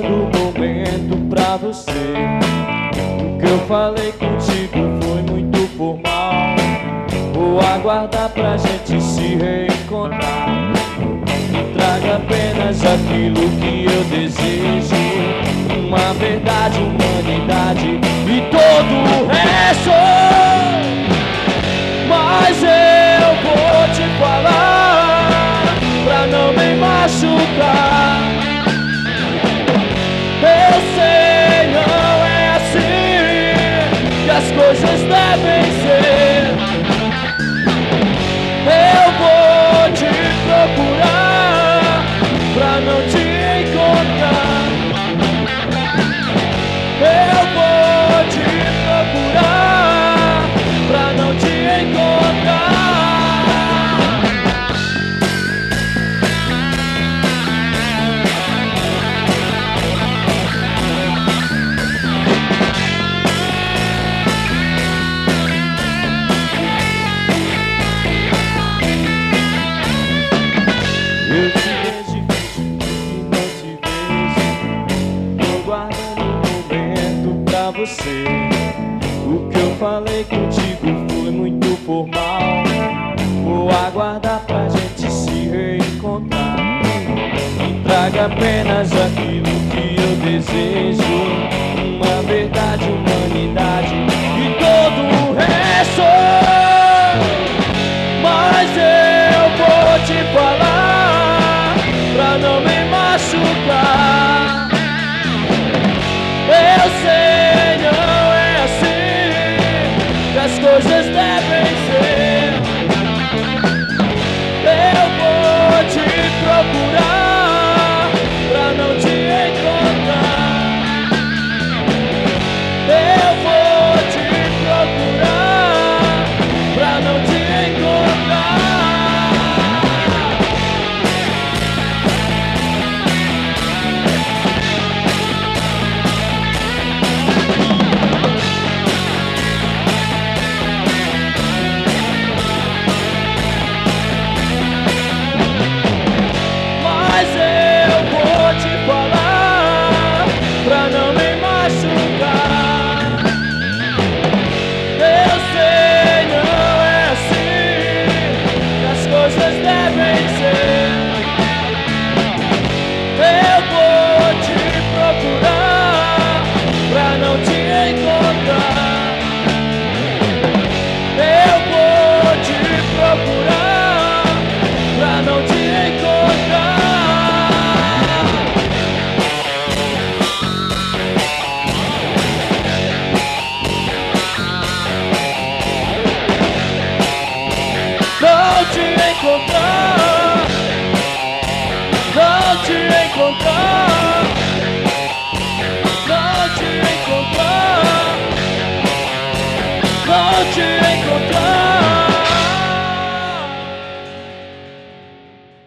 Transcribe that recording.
aguardando o momento pra você. O que eu falei contigo foi muito formal. Vou aguardar pra gente se reencontrar. Traga apenas aquilo que eu desejo, uma verdade, humanidade e todo o resto. Mas eu vou te falar pra não me machucar. Eu sei, não é assim que as coisas devem ser. Eu vou te procurar pra não te encontrar. Eu vou te procurar pra não te encontrar. Eu te vejo e não te vejo. Tô guardando um momento pra você. O que eu falei contigo foi muito formal. Vou aguardar pra gente se reencontrar. Me traga apenas aquilo que eu desejo, uma verdade, humanidade e todo o resto. Mas eu vou te falar pra não me machucar. Eu sei, não é assim que as coisas devem ser. Eu vou te procurar pra não te encontrar. Eu vou te procurar pra não te encontrar. Mas eu vou te falar pra não me machucar. Eu sei, não é assim que as coisas devem ser. Eu vou te procurar pra não te encontrar. Eu vou te procurar pra não te encontrar. Não te encontrar, não te encontrar.